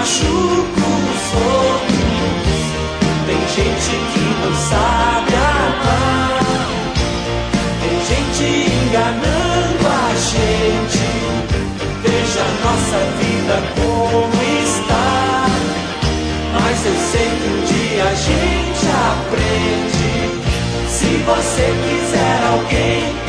machuca os outros. Tem gente que não sabe amar, tem gente enganando a gente. Veja nossa vida como está, mas eu sei que um dia a gente aprende. Se você quiser alguém